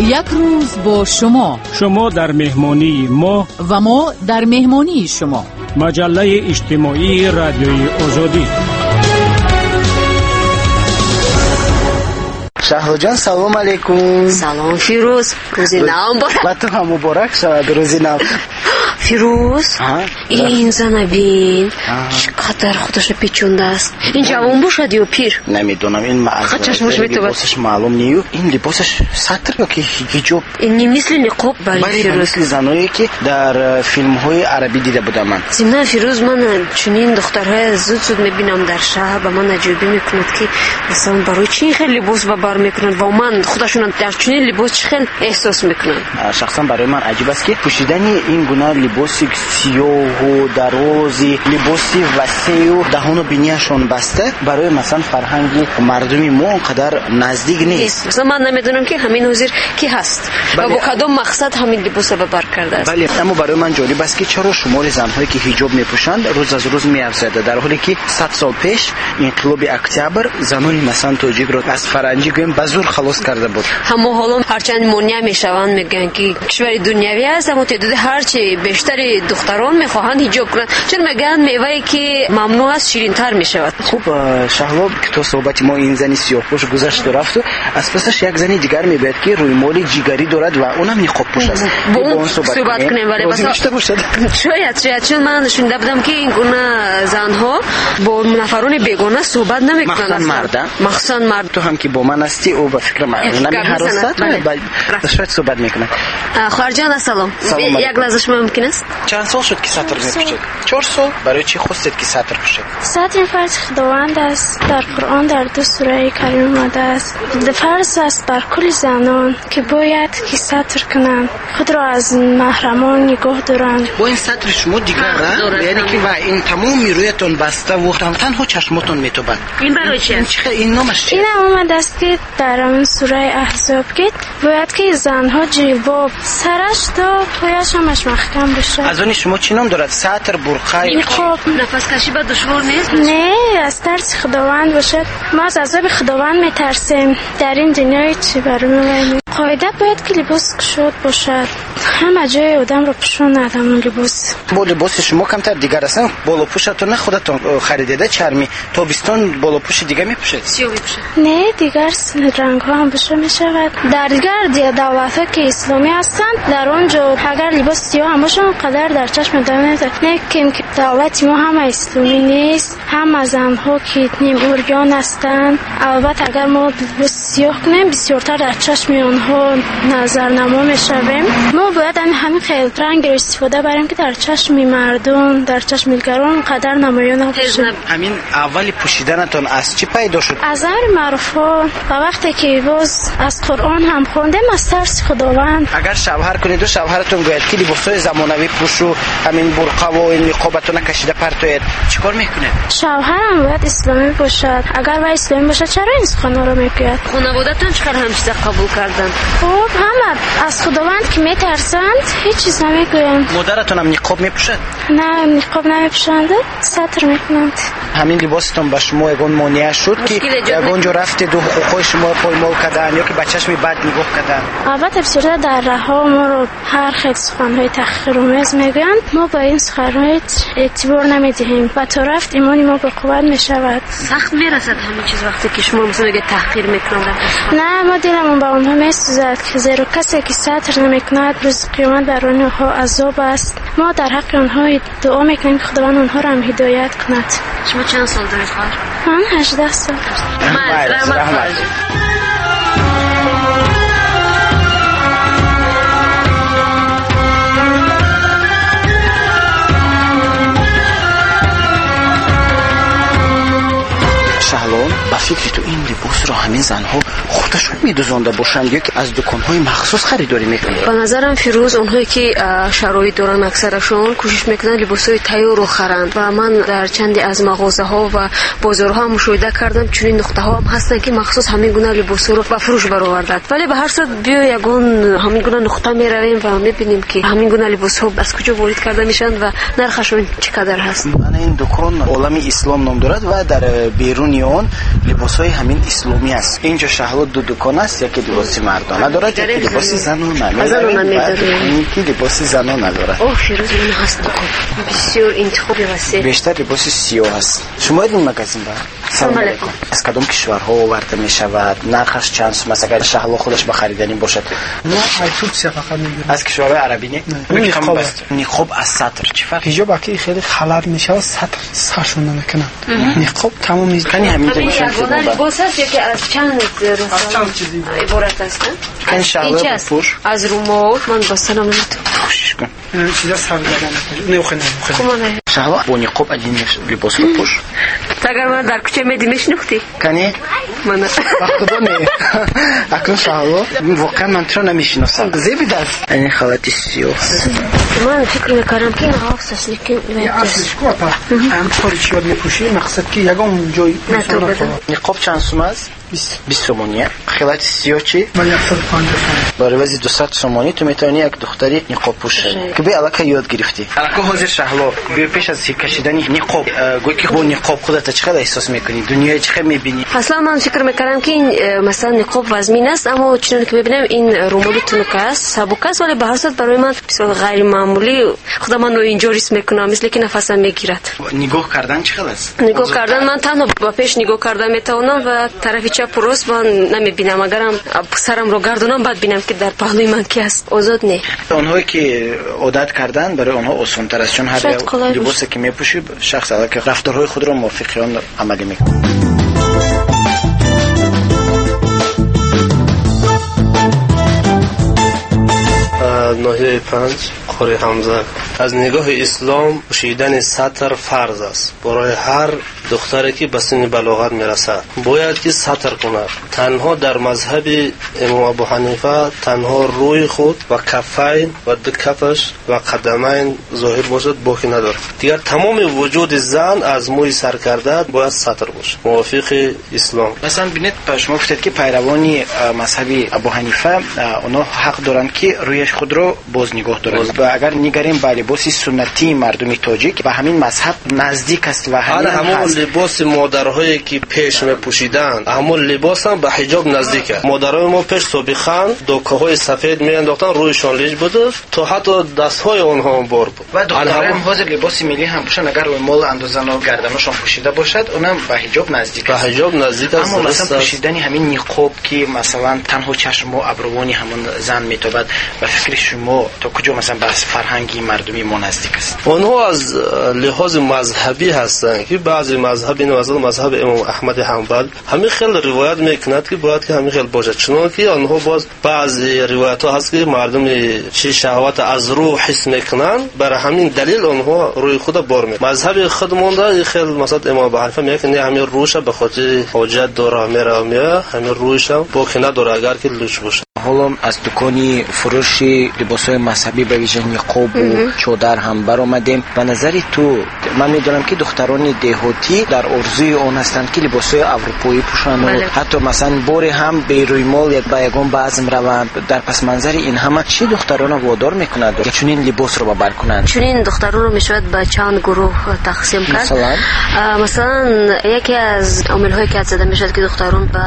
یک روز با شما در مهمانی ما و ما در مهمانی شما. مجله اجتماعی رادیوی آزادی. شهلا جان سلام علیکم. سلام فیروز، روزی نو مبارک. و تو هم مبارک شود روزی نو. فیروز این زن بین چقدر خودش پیچونده است. این جوان باشد یا پیر؟ نمیدونم. این لباسش معلوم نیست. این لباسش ساتر یا که حجاب؟ این مثل نقاب برای فیروز. مثل زنایی که در فیلم های عربی دیده بودم من. ضمن فیروز من چنین دخترهای زود میبینم در شهر به من عجیبی میکند که مثلا برای چی خیلی لباس بر میکنند و من خودشون در چنین لباس چه خیلی احساس میکنند. شخصا برای من عجیب است که پوشیدن این گونه لباس سیاه و درازی، لباس وسیع و دهان و بینیشون بسته برای مثلا فرهنگ مردمی ما اونقدر نزدیک نیست. مثلا من نمیدونم که همین حضور کی هست و با کدام مقصد همین لباس رو بر کرده است. بله، اما برای من جالب است که چرا شمار زن‌هایی که حجاب میپوشند روز از روز میافزایده، در حالی که 100 سال پیش انقلاب اکتبر زنان مثلا تاجیک رو از فرنگی گویم به زور خلاص کرده بود. اما حالا هرچند مانع میشوند میگن که کشور دنیوی است اما تعداد هرچی بیشتر دختران میخواهند حجاب کنند، چون میگن میوه‌ای که ممنوع است شیرین‌تر میشود. خوب شهلا که تو صحبت ما این زنی سیاه‌پوش گذشت و رفت، از پسش یک زنی دیگر میبید که روی مال جیگری دارد و اونم نقاب پوش است. با اون صحبت کنیم ولی شاید چون من شنیده بودم که این گونه زنها با نفران بیگانه صحبت نمیکنند، مخصوصا مرد. تو هم که با من هستی او به فکر من نمی‌هرست، شاید صحبت میکنه. خواهر جان سلام. یک لحظه شما ممکن است؟ چند سال شد که ساتر میپوشید؟ 4 سال. برای چی خواستید که ساتر پوشید؟ ساتر فرض خداوند است. در قرآن در 2 سوره کریم آمده است فرض است بر کل زنان که باید که ساتر کنند، خود را از محرمان نگاه دارند. با این ساتر شما دیگر یعنی که و این تمام رویتون بسته و تنها چشمتون میتوبند. این برای چی؟ این نامش چیه؟ این آمده است که در اون سوره احزاب که باید که زنها جلباب سرش تا پایش همش محکم بشه. از اون شما چی نام دارد؟ ساتر، برقع، نقاب. نفس کشی با دشوار نیست؟ نه، از ترس خداوند باشد. ما از عذاب خداوند میترسیم. در این دنیای چی برمی‌آید؟ قاعده باید که لباس کشود باشد. همه جای آدم رو پوشاند همون لباس. با لباس شما کمتر دیگر هستن. بالا پوشتون خودتون خریدیده چرمی؟ تابستان بالا پوش دیگه میپوشید؟ سیاه میپوشید؟ نه، دیگر رنگ ها هم بشه میشود. در دیگر دولت ها که اسلامی هستند در اونجا اگر لباس سیاه هم باشه اونقدر در چشم آدم نمیاد. نه که دولت ما هم اسلامی نیست، هم زن ها که نیم اوریان هستند. البته اگر ما لباس سیاه کنیم بسیارتر در چشم آنها نظر نما میشویم. ما باید همین خیلی رنگ رو استفاده بریم که در چشم مردم، در چشم دیگران قدر نمایان نباشه. همین اول پوشیدنتون از چی پیدا شد؟ از امر معروف ها و وقتی که باز از قرآن هم خوندیم از ترس خداوند. اگر شوهر کنید و شوهرتون گوید که لباسای زمانوی پوشو همین برقع و این نقابتون کشیده پرتوید، چیکار میکنه؟ شوهرم باید اسلامی باشد. اگر با اسلامی باشد چرا این سخنا رو میگوید؟ خانواده‌تون چقدر همیشه قبول کردن؟ خب همه از خداوند که میترسند هیچ چیز نمیگویند. مادرتون هم نقاب میپوشد؟ نه، نقاب نمیپوشند، ساتر میکنند. همین لباستون به شما یگان مانع شد که یگان جو رفتید دو حقوقای شما پایمال کردن یا که بچه‌ش می بد نگاه کردن؟ البته بسیار در راه ما رو هر خیلی سخن‌های تحقیرآمیز میگن، ما با این سخن‌ها اعتبار نمیدهیم و تا رفت ایمان ما به قوت میشود. سخت میرسد همین چیز وقتی که شما مثلا میگه تحقیر میکنن. نه، ما دلمون با اونها میسوزد که زیرا کسی که ساتر نمیکند روز قیامت بر آنها عذاب است. ما در حق آنها دعا میکنیم که خداوند آنها را هم هدایت کند. شما چند سال دارید خواهر؟ من 18 سال. رحمت. شهلان با فکر تو این لباس رو همین زنها خودشون میدوزانده باشند یا که از دکانهای مخصوص خریداری میکنند؟ به نظرم فیروز اونهایی که شرایط دارن اکثرشون کوشش میکنن لباسای تیار رو خرند و من در چندی از مغازه ها و بازارها مشاهده کردم چنین نقطه ها هم هستن که مخصوص همین گونه لباس رو به فروش برآوردند. ولی به هر صورت بیا یگان همین گونه نقطه میرویم و میبینیم که همین گونه لباس ها از کجا وارد کرده میشن و نرخشون چقدر هست. من این دکان عالمی اسلام نام دارد و در بیرون اون لباسای همین اسلامی بینی است. اینجا شهلا دو دکان است، یکی لباس مردانه دارد، یکی لباس زنانه. یکی لباس زنانه دارد. اوه فیروز من هست دکان بسیار انتخاب وسیع. بیشتر لباس سیاه است. شما این مگزین با سلام علیکم. از کدام کشورها آورده می شود؟ نرخش چند سوم است اگر شهلا خودش بخریدنی باشد؟ نه ترکیه فقط میگیرم. از کشورهای عربی نه؟ نقاب است. نقاب از سطر چی فرق؟ حجاب که خیلی خلط میشه و سطر سرشون نمیکنه. نقاب تمام میز. کنی همین یگانه لباس است که از چند چیزی عبارت است؟ کنی شهلا پوش از رومال من بستنم نمیتونم پوشش کن. چیزا سر زدن نمیخونه. شهلا با نقاب این لباس رو پوش. اگر من در کوچه میدی میشناختی؟ کنی؟ من وقت دونه. اکنون شهلا واقعا من تو نمیشناسم. زیبا است. این خالتی سیاه. من فکر میکردم که نهافت است لیکن اصلش کوتا. هم کاری چی میپوشی مقصد که یگان جای نقاب چند سوم است؟ 20 سومانیه. خالت سیاه چی؟ من 150 برای وزی 200 سومانی تو میتونی یک دختری نقاب پوش که به علاقه یاد گرفتی. الان حاضر شهلا به پیش از کشیدن نقاب گویی که با نقاب خودت چقدر احساس میکنی؟ دنیای چقدر میبینی؟ اصلا من فکر میکردم که این مثلا نقاب وزمین است، اما چون که ببینم این رومال تونک است سبک است، ولی به هر صورت برای من بسیار غیر معمولی. خدا من اینجا ریس میکنم مثل که نفسم میگیرد. نگاه کردن چقدر است؟ نگاه کردن من تنها با پیش نگاه کردن میتونم و طرف چپ راست من نمیبینم. اگرم سرم رو گردونم بعد ببینم که در پهلوی من کی است. آزاد نه. اونهایی که عادت کردن برای اونها آسان تر است، چون هر لباسی که میپوشی شخص الان که رفتارهای خود رو موافق آن عملی میکنه. ناحیه 5 قاری حمزه. از نگاه اسلام پوشیدن سطر فرض است برای هر دختری که به سن بلاغت میرسد. باید که سطر کند. تنها در مذهب امام ابو حنیفه تنها روی خود و کفین و دو کفش و قدمین ظاهر باشد، باقی ندارد. دیگر تمام وجود زن از موی سر کرده باید سطر باشد موافق اسلام. مثلا ببینید شما گفتید که پیروانی مذهب ابو حنیفه اونا حق دارند که رویش خود رو باز نگاه دارند. و اگر نگاریم به لباس سنتی مردمی تاجیک به همین مذهب نزدیک است و همون لباس مادرهایی که پیش میپوشیدن همون لباس هم به حجاب نزدیکه. مادرای ما پیش سابقا دوکه‌های سفید میانداختن رویشان لیج بود تا حتی دستهای اونها هم بار بود. و دختران حاضر لباس ملی هم پوشن اگر روی مال اندازن و گردنشون پوشیده باشد اونم به حجاب نزدیک است. به حجاب نزدیک است. اما مثلا پوشیدن همین نقاب که مثلا تنها چشم و ابروانی همون زن میتابد و فکر شما تا کجا مثلا به فرهنگی مردمی ما نزدیک است؟ اونها از لحاظ مذهبی هستن که بعضی مذهبی مثلا مذهب امام احمد حنبل همین خیلی روایت میکند که باید که همین خیلی باشه، چون که آنها باز بعضی روایت ها هست که مردم چه شهوت از روح حس میکنن، برای همین دلیل آنها روی خود بار میکنن. مذهب خودمون دا خیلی مثلا امام ابو حنیفه میگه نه همین روش به خاطر حاجت داره میره همین روش باقی نداره اگر که لوچ باشه. حالا از دکانی فروش لباس‌های مذهبی به ویژه نقاب و چادر هم برآمدیم. به نظری تو من میدونم که دختران دهاتی در آرزوی آن هستند که لباس‌های اروپایی پوشند و حتی مثلا بار هم به روی مال یک به یگان بزم روند. در پس منظر این همه چی دختران وادار میکند که چون این لباس رو ببر کنند؟ چون این دختران رو میشود به چند گروه تقسیم کرد. مثلا یکی از عامل‌هایی که زده میشد که دختران به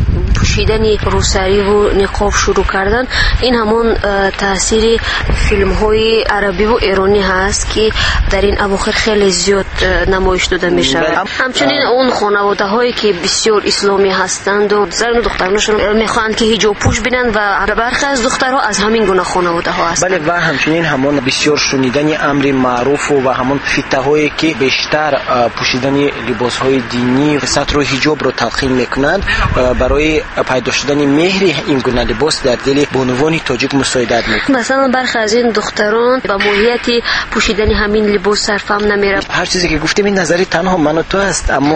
پوشیدن روسری و نقاب شروع کردن، این همون تاثیر فیلم‌های عربی و ایرانی هست که در این اواخر خیلی زیاد نمایش داده میشود. همچنین اون خانواده‌هایی که بسیار اسلامی هستند و زن و دخترانشون میخوان که حجاب پوش بینن و برخی از دخترها از همین گونه خانواده‌ها هستند. بله، و همچنین همون بسیار شنیدن امر معروف و همون فتاهایی که بیشتر پوشیدن لباس‌های دینی سطر و حجاب رو تلقین میکنند برای پیدا شدن مهر این گونه لباس در دل بانوان تاجیک مساعدت میکنه. مثلا برخی از این دختران با موهیت پوشیدن همین لباس صرفم نمیره. هر چیزی که گفتیم این نظری تنها من و تو است، اما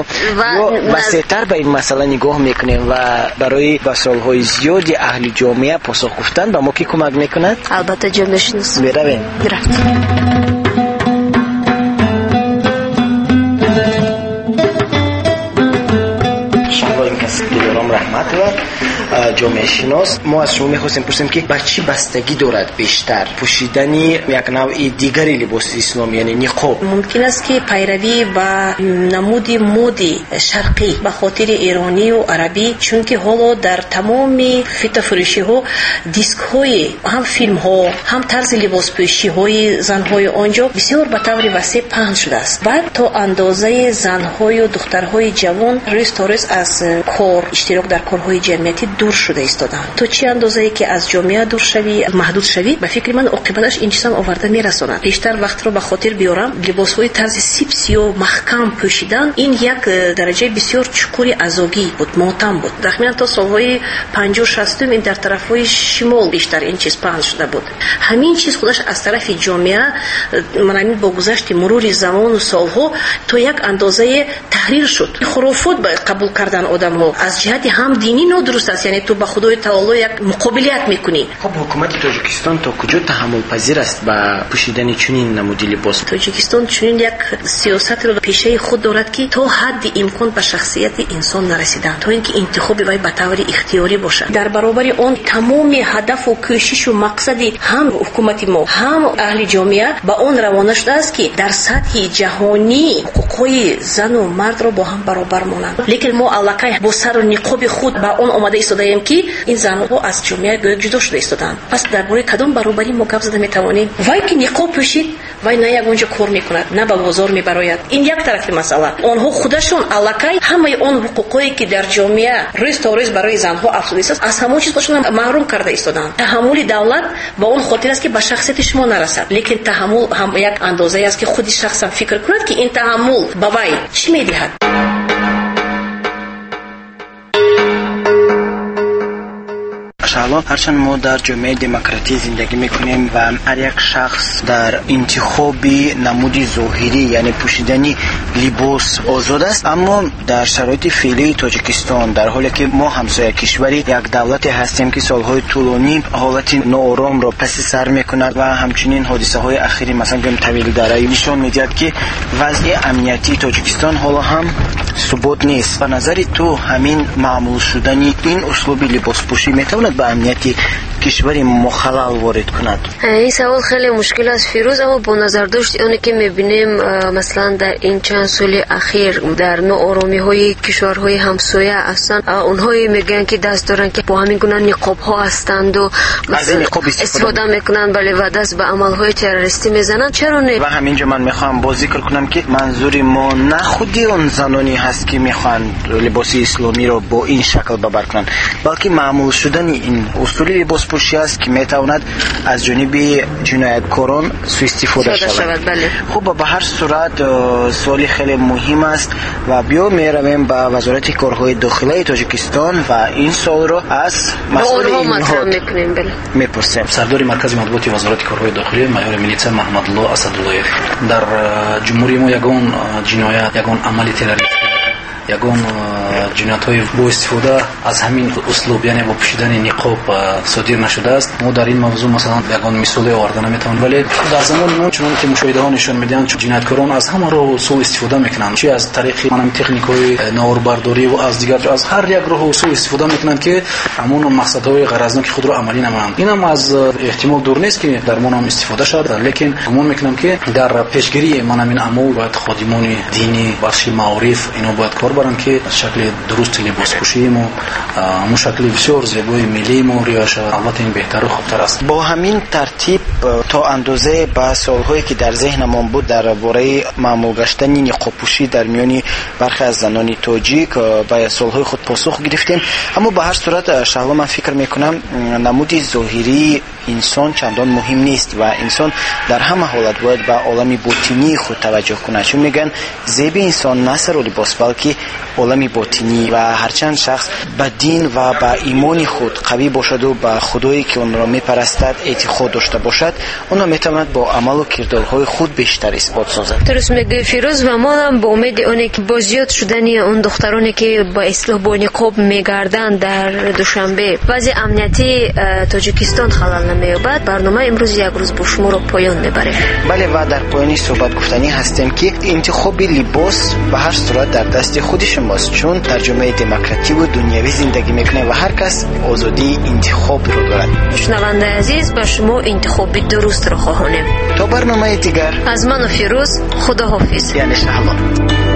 وسیع‌تر به این مسئله نگاه میکنیم و برای سالهای زیادی اهل جامعه پاسخ گفتن به ما کی کمک میکند؟ البته جامعه شناسی. برویم. رحمت جامعه شناس ما از شما می‌خواستیم پرسیم که به چی بستگی دارد بیشتر پوشیدن یک نوع دیگری لباس اسلامی یعنی نقاب؟ ممکن است که پیروی با نمود مدی شرقی به خاطر ایرانی و عربی، چون که حالا در تمام فیت فروشی ها دیسک های هم فیلم ها هم طرز لباس پوشی های زن های آنجا بسیار به طور وسیع پهن شده است. بعد تا اندازه زن های و دختر های جوان روز تا روز از کار اشتراک در کارهای جمعیتی دور شده ایستادند. تو چه اندازه‌ای که از جامعه دور شوی محدود شوی، به فکر من عاقبتش این چیزا آورده میرسونه. بیشتر وقت رو به خاطر بیارم لباس‌های طرز سیپسی و محکم پوشیدن این یک درجه بسیار چکوری ازاگی بود، ماتم بود. تقریبا تا سالهای 50 60 این در طرف‌های شمال بیشتر این چیز پهن شده بود. همین چیز خودش از طرف جامعه من با گذشت مرور زمان و سالها تو یک اندازه تحریر شد. خرافات قبول کردن آدم‌ها از جهت هم دینی نادرست است، یعنی تو با خدای تعالی یک مقابلیت میکنی. خب حکومت تاجیکستان تا کجا تحمل پذیر است با پوشیدن چنین نمودی لباس؟ تاجیکستان چنین یک سیاست رو پیشه خود دارد که تا حد امکان به شخصیت انسان نرسیدن، تا اینکه انتخاب وی به طور اختیاری باشه. در برابر اون تمام هدف و کوشش و مقصدی هم حکومت ما هم اهل جامعه با اون روانه شده است که در سطح جهانی حقوق‌های زن و مرد رو با هم برابر مانند. لیکن ما علاقه با سر و نقاب خود با اون آماده ایستادیم که این زن‌ها از جامعه جدا شده ایستادند. پس درباره کدام برابری ما گپ زده میتوانیم؟ وای که نقاب پوشید وای نه یک اونجا کار میکند نه به بازار میبراید. این یک طرف مسئله. آنها خودشون علاقه همه اون حقوقی که در جامعه روز تا روز برای زن‌ها افزوده است از همون چیز خودشون محروم کرده ایستادند. تحمل دولت با اون خاطر است که به شخصیت شما نرسد، لیکن تحمل هم یک اندازه است که خودی شخصا فکر کند که این تحمل به وی چی میدهد. حالا هرچند ما در جامعه دموکراتی زندگی میکنیم و هر یک شخص در انتخاب نمودی ظاهری یعنی پوشیدن لباس آزاد است، اما در شرایط فعلی تاجیکستان در حالی که ما همسایه کشوری یک دولتی هستیم که سالهای طولانی حالت ناآرام را پس سر میکند و همچنین حادثه های اخیری مثلا طویل دره نشان میدهد که وضع امنیتی تاجیکستان حالا هم ثبات نیست. به نظر تو همین معمول شدن این اسلوب لباس پوشی میتواند به امنیتی کشوری مخلل وارد کند؟ این سوال خیلی مشکل است فیروز، اما با نظر داشت اونی که میبینیم مثلا در این چند سال اخیر در ناآرامی های کشورهای همسایه هستند، اونهایی میگن که دست دارن که با همین گونه نقاب ها هستند و استفاده میکنن بله و دست به عمل های تروریستی میزنن. چرا نه؟ و همینجا من میخوام با ذکر کنم که منظور ما نه خودی اون زنانی هست که میخوان لباس اسلامی رو با این شکل ببر کنن، بلکه معمول شدن این اصول لباس پوشی است که میتواند از جانب جنایتکاران سوء استفاده شود. بله. خب به هر صورت سوالی خیلی مهم است و بیا میرویم به وزارت کارهای داخلی تاجیکستان و این سوال رو از مسئول اینها میپرسیم. سردار مرکز مطبوعات وزارت کارهای داخلی مایور میلیڅه محمد الله اسدالله در جمهوری ما یگان جنایت یگان عمل تروریستی یگان جنایت‌های با استفاده از همین اسلوب یعنی با پوشیدن نقاب صادر نشده است. ما در این موضوع مثلا یگان مثال آوردن نمیتوانیم، ولی در زمان ما چون که مشاهده‌ها نشون میدن جنایتکاران از همه راه سوء استفاده میکنن، چه از طریق منم تکنیک‌های نوآورداری و از دیگر از هر یک راه سوء استفاده میکنن که همون مقصدهای غرضناک خود رو عملی نمایند. اینم از احتمال دور نیست که در ما هم استفاده شد، لیکن گمان میکنم که در پیشگیری منم این امور باید خادمان دینی بخش معارف اینو باید کار برن که شکل درست لباس پوشیم و مو شکل بسیار زیبای ملی ما رعایت شود. البته این بهتر و خوبتر است. با همین ترتیب تا اندازه با سوالهایی که در ذهنمان بود درباره معمول گشتن نقاب پوشی در میان برخی از زنان تاجیک با سوالهای خود پاسخ گرفتیم، اما به هر صورت شهلا من فکر میکنم نمود ظاهری انسان چندان مهم نیست و انسان در همه حالت باید به عالم باطنی خود توجه کنه، چون میگن زیب انسان نه سر و لباس بلکه عالم باطنی و هرچند شخص به دین و به ایمان خود قوی باشد و به خدایی که اون را میپرستد اعتقاد داشته باشد، اون میتواند با عمل و کردارهای خود بیشتر اثبات سازد. درست میگی فیروز و ما هم با امید اونی که با زیاد شدن اون دخترانی که با اصلاح با نقاب میگردن در دوشنبه وضع امنیتی تاجیکستان خلل می‌یابد. برنامه امروز یک روز با شما را پایان می‌بریم. بله و در پایان صحبت گفتنی هستیم که انتخاب لباس به هر صورت در دست خود شماست، چون در جامعه دموکراتیک و دنیوی زندگی میکنه و هر کس آزادی انتخاب رو دارد. شنونده عزیز، به شما انتخاب درست را خواهانیم. تا برنامه دیگر، از من و فیروز، خداحافظ. یعنی شهلا.